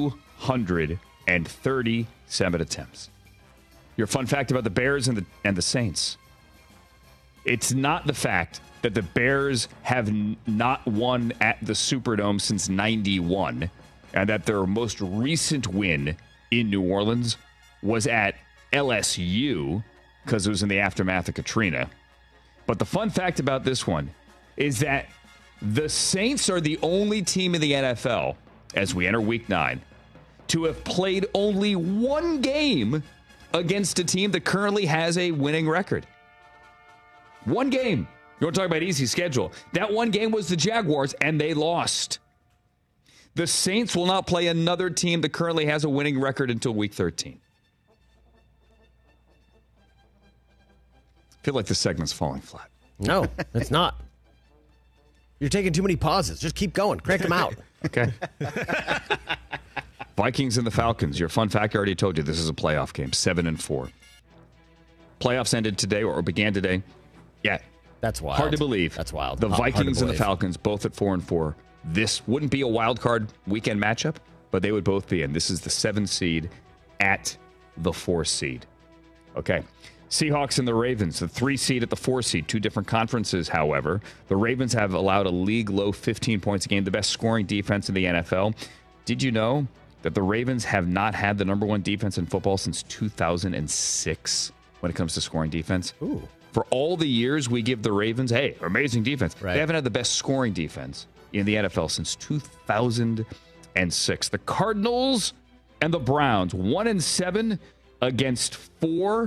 237 attempts. Your fun fact about the Bears and the Saints. It's not the fact that the Bears have not won at the Superdome since 91 and that their most recent win in New Orleans was at LSU because it was in the aftermath of Katrina. But the fun fact about this one is that the Saints are the only team in the NFL, as we enter Week 9, to have played only one game against a team that currently has a winning record. One game. You want to talk about easy schedule. That one game was the Jaguars, and they lost. The Saints will not play another team that currently has a winning record until Week 13. I feel like this segment's falling flat. No, it's not. You're taking too many pauses. Just keep going. Crank them out. Okay. Vikings and the Falcons. Your fun fact, I already told you, this is a playoff game. 7-4. Playoffs ended today or began today. Yeah. That's wild. Hard to believe. That's wild. The Vikings and the believe. Falcons, both at 4-4. This wouldn't be a wild card weekend matchup, but they would both be in. This is the 7 seed at the 4 seed. Okay. Seahawks and the Ravens, the 3 seed at the 4 seed. 2 different conferences, however. The Ravens have allowed a league low 15 points a game, the best scoring defense in the NFL. Did you know that the Ravens have not had the number 1 defense in football since 2006 when it comes to scoring defense? Ooh. For all the years we give the Ravens, hey, amazing defense. Right. They haven't had the best scoring defense in the NFL since 2006. The Cardinals and the Browns, 1-7 against 4-3.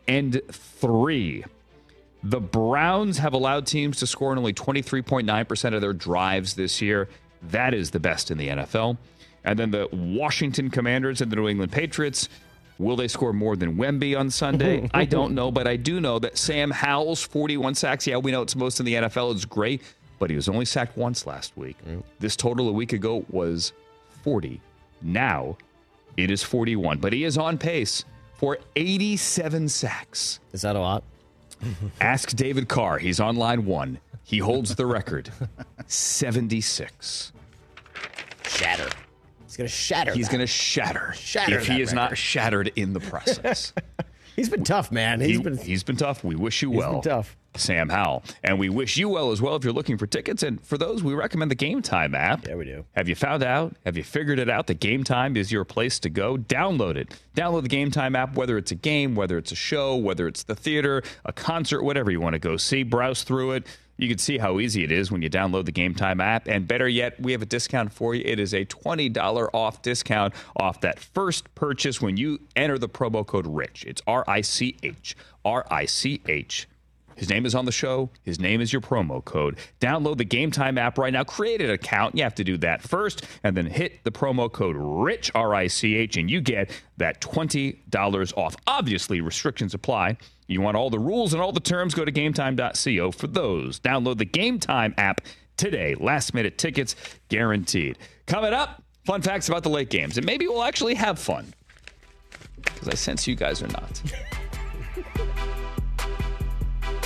The Browns have allowed teams to score in only 23.9% of their drives this year. That is the best in the NFL. And then the Washington Commanders and the New England Patriots. Will they score more than Wemby on Sunday? I don't know, but I do know that Sam Howell's 41 sacks. Yeah, we know it's most in the NFL. It's great, but he was only sacked once last week. This total a week ago was 40. Now it is 41, but he is on pace for 87 sacks. Is that a lot? Ask David Carr. He's on line 1. He holds the record. 76. Shatter. He's going to shatter. He's going to shatter. Shatter if he is record. not shattered in the process. He's been tough, man. He's been tough. We wish you well. He's been tough. Sam Howell. And we wish you well as well if you're looking for tickets. And for those, we recommend the Game Time app. Yeah, we do. Have you found out? Have you figured it out that Game Time is your place to go? Download it. Download the Game Time app, whether it's a game, whether it's a show, whether it's the theater, a concert, whatever you want to go see. Browse through it. You can see how easy it is when you download the Game Time app. And better yet, we have a discount for you. It is a $20 off discount off that first purchase when you enter the promo code RICH. It's R-I-C-H. R-I-C-H. His name is on the show. His name is your promo code. Download the Game Time app right now. Create an account. You have to do that first, and then hit the promo code RICH, R-I-C-H, and you get that $20 off. Obviously, restrictions apply. You want all the rules and all the terms, go to GameTime.co for those. Download the Game Time app today. Last-minute tickets guaranteed. Coming up, fun facts about the late games, and maybe we'll actually have fun, because I sense you guys are not.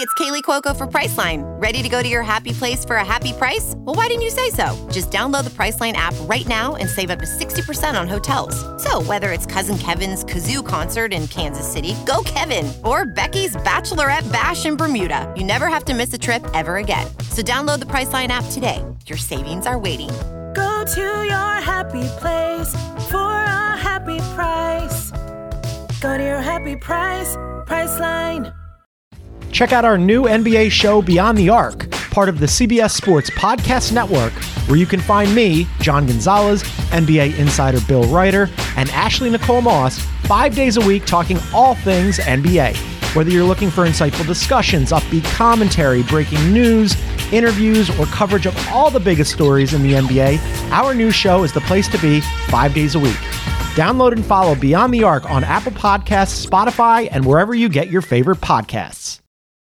it's Kaylee Cuoco for Priceline. Ready to go to your happy place for a happy price? Well, why didn't you say so? Just download the Priceline app right now and save up to 60% on hotels. So whether it's Cousin Kevin's Kazoo Concert in Kansas City, go Kevin, or Becky's Bachelorette Bash in Bermuda, you never have to miss a trip ever again. So download the Priceline app today. Your savings are waiting. Go to your happy place for a happy price. Go to your happy price, Priceline. Check out our new NBA show, Beyond the Arc, part of the CBS Sports Podcast Network, where you can find me, John Gonzalez, NBA insider Bill Ryder, and Ashley Nicole Moss 5 days a week talking all things NBA. Whether you're looking for insightful discussions, upbeat commentary, breaking news, interviews, or coverage of all the biggest stories in the NBA, our new show is the place to be 5 days a week. Download and follow Beyond the Arc on Apple Podcasts, Spotify, and wherever you get your favorite podcasts.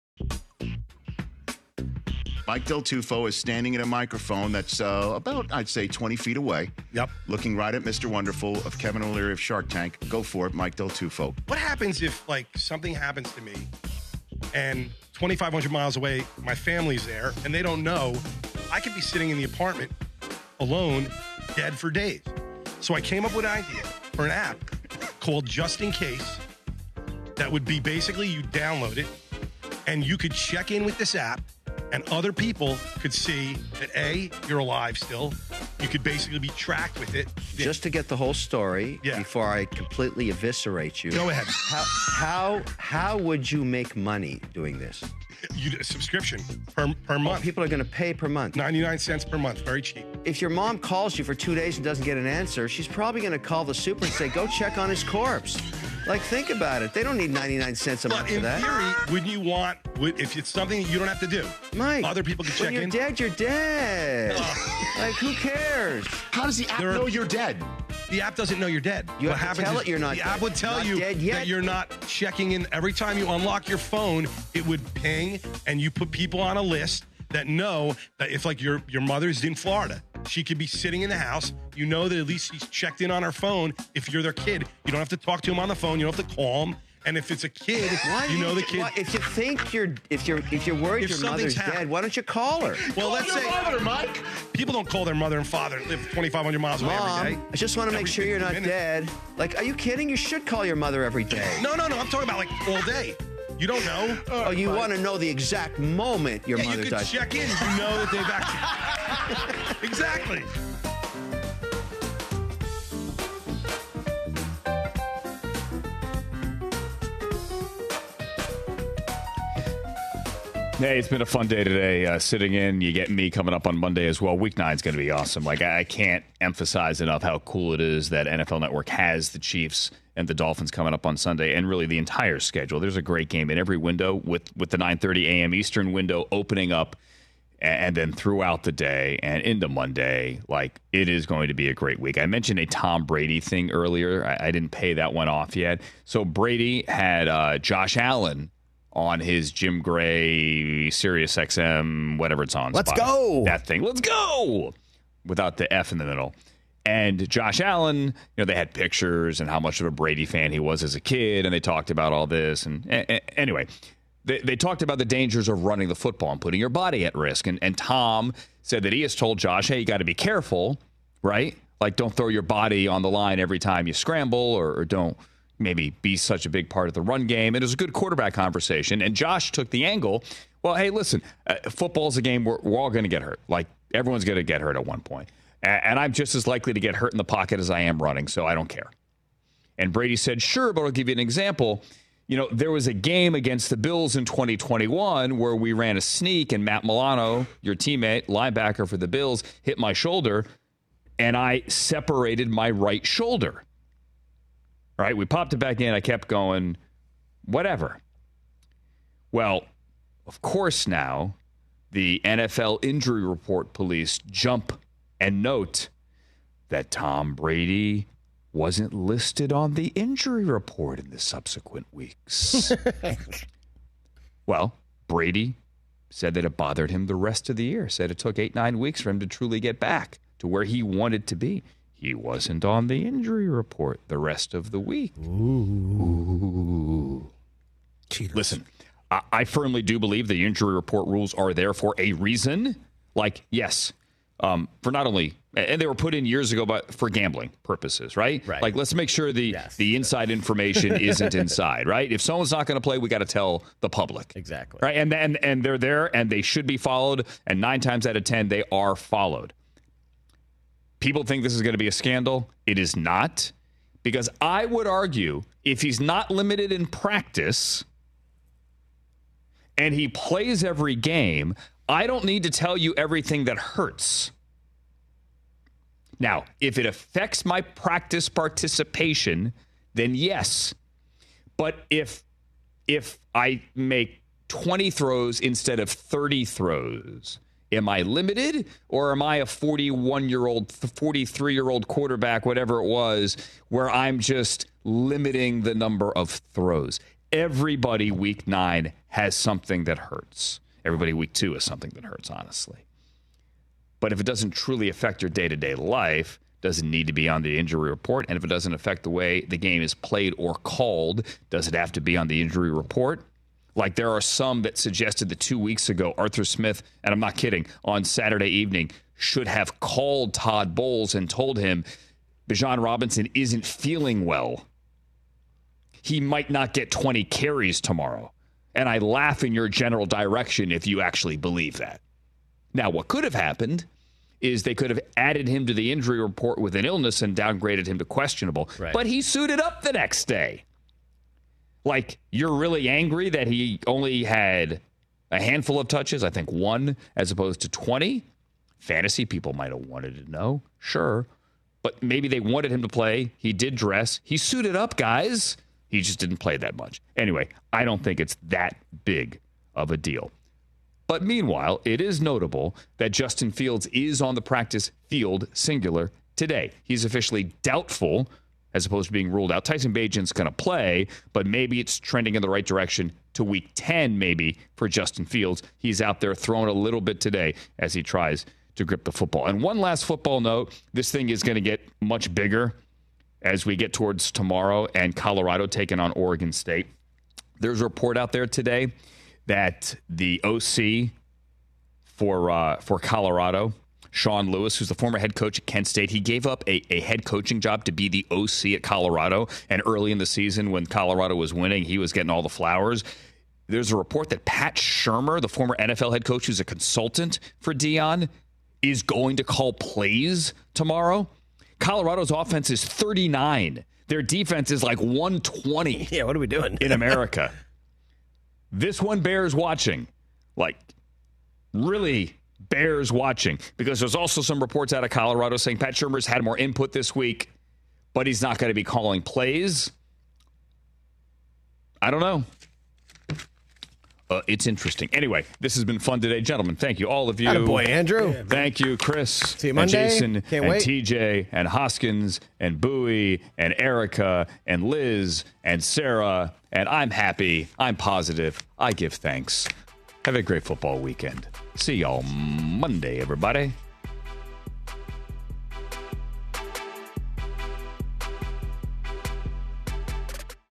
Mike Del Tufo is standing in a microphone that's about, I'd say, 20 feet away. Yep. Looking right at Mr. Wonderful of Kevin O'Leary of Shark Tank. Go for it, Mike Del Tufo. What happens if, like, something happens to me and 2,500 miles away, my family's there, and they don't know? I could be sitting in the apartment alone, dead for days. So I came up with an idea for an app called Just In Case that would be basically you download it, and you could check in with this app, and other people could see that, A, you're alive still. You could basically be tracked with it. Just to get the whole story, before I completely eviscerate you. Go ahead. How would you make money doing this? You do a subscription per month. People are going to pay per month. 99 cents per month. Very cheap. If your mom calls you for 2 days and doesn't get an answer, she's probably going to call the super and say, go check on his corpse. Like, think about it. They don't need 99 cents a month for that. But in theory, wouldn't you want, if it's something you don't have to do, Mike, other people can check in? When you're dead, you're dead. Like, who cares? How does the app know you're dead? The app doesn't know you're dead. You what have to happens tell is it you're not the dead. app would tell Not you dead yet. that you're not checking in. Every time you unlock your phone, it would ping, and you put people on a list that know that if, like, your mother's in Florida, she could be sitting in the house. You know that at least she's checked in on her phone. If you're their kid, you don't have to talk to him on the phone. You don't have to call him. And if it's a kid, you know the kid. If you think if you're worried your mother's dead, why don't you call her? Well, let's say mother, Mike. People don't call their mother and father. Live 2,500 miles away every day. I just want to make sure you're not dead. Like, are you kidding? You should call your mother every day. No. I'm talking about, like, all day. You don't know. Oh, you want to know the exact moment your mother you died. can check in. You know that they've actually. Exactly. Hey, it's been a fun day today sitting in. You get me coming up on Monday as well. Week 9 is going to be awesome. Like, I can't emphasize enough how cool it is that NFL Network has the Chiefs and the Dolphins coming up on Sunday, and really the entire schedule. There's a great game in every window with the 9:30 a.m. Eastern window opening up, and then throughout the day and into Monday. Like, it is going to be a great week. I mentioned a Tom Brady thing earlier. I didn't pay that one off yet. So Brady had Josh Allen on his Jim Gray, Sirius XM, whatever it's on. Let's spot. go. That thing. Let's go. Without the F in the middle. And Josh Allen, they had pictures and how much of a Brady fan he was as a kid, and they talked about all this. And anyway, they talked about the dangers of running the football and putting your body at risk. And Tom said that he has told Josh, hey, you got to be careful, right? Like, don't throw your body on the line every time you scramble, or don't maybe be such a big part of the run game. It was a good quarterback conversation. And Josh took the angle, well, hey, listen, football's a game we're all going to get hurt. Like, everyone's going to get hurt at one point. And I'm just as likely to get hurt in the pocket as I am running, so I don't care. And Brady said, sure, but I'll give you an example. There was a game against the Bills in 2021 where we ran a sneak, and Matt Milano, your teammate, linebacker for the Bills, hit my shoulder, and I separated my right shoulder. Right? We popped it back in. I kept going, whatever. Well, of course now, the NFL injury report police jump and note that Tom Brady wasn't listed on the injury report in the subsequent weeks. Well, Brady said that it bothered him the rest of the year, said it took 8-9 weeks for him to truly get back to where he wanted to be. He wasn't on the injury report the rest of the week. Ooh. Cheaters. Listen, I firmly do believe the injury report rules are there for a reason. Like, yes, for not only, and they were put in years ago, but for gambling purposes, right? Like, let's make sure the inside information isn't inside, right? If someone's not going to play, we got to tell the public. Exactly. Right? And they're there, and they should be followed, and 9 times out of 10, they are followed. People think this is going to be a scandal. It is not, because I would argue if he's not limited in practice and he plays every game, I don't need to tell you everything that hurts. Now, if it affects my practice participation, then yes. But if I make 20 throws instead of 30 throws, am I limited, or am I a 41-year-old, 43-year-old quarterback, whatever it was, where I'm just limiting the number of throws? Everybody week 9 has something that hurts. Everybody week 2 is something that hurts, honestly. But if it doesn't truly affect your day-to-day life, does it need to be on the injury report? And if it doesn't affect the way the game is played or called, does it have to be on the injury report? Like, there are some that suggested that 2 weeks ago, Arthur Smith, and I'm not kidding, on Saturday evening, should have called Todd Bowles and told him Bijan Robinson isn't feeling well. He might not get 20 carries tomorrow. And I laugh in your general direction if you actually believe that. Now, what could have happened is they could have added him to the injury report with an illness and downgraded him to questionable. Right. But he suited up the next day. Like, you're really angry that he only had a handful of touches, I think 1 as opposed to 20? Fantasy people might have wanted to know. Sure. But maybe they wanted him to play. He did dress. He suited up, guys. He just didn't play that much. Anyway, I don't think it's that big of a deal. But meanwhile, it is notable that Justin Fields is on the practice field, singular, today. He's officially doubtful, as opposed to being ruled out. Tyson Bagent's going to play, but maybe it's trending in the right direction to week 10, maybe, for Justin Fields. He's out there throwing a little bit today as he tries to grip the football. And one last football note, this thing is going to get much bigger as we get towards tomorrow and Colorado taking on Oregon State. There's a report out there today that the OC for Colorado, Sean Lewis, who's the former head coach at Kent State, he gave up a head coaching job to be the OC at Colorado. And early in the season when Colorado was winning, he was getting all the flowers. There's a report that Pat Shurmur, the former NFL head coach who's a consultant for Deion, is going to call plays tomorrow. Colorado's offense is 39. Their defense is like 120. Yeah, what are we doing? In America. This one bears watching. Like, really bears watching. Because there's also some reports out of Colorado saying Pat Shurmur's had more input this week, but he's not going to be calling plays. I don't know. It's interesting. Anyway, this has been fun today. Gentlemen, thank you. All of you. Attaboy, Andrew. Thank you, Chris. See you Monday. And Jason. Can't and wait. TJ and Hoskins and Bowie and Erica and Liz and Sarah. And I'm happy. I'm positive. I give thanks. Have a great football weekend. See y'all Monday, everybody.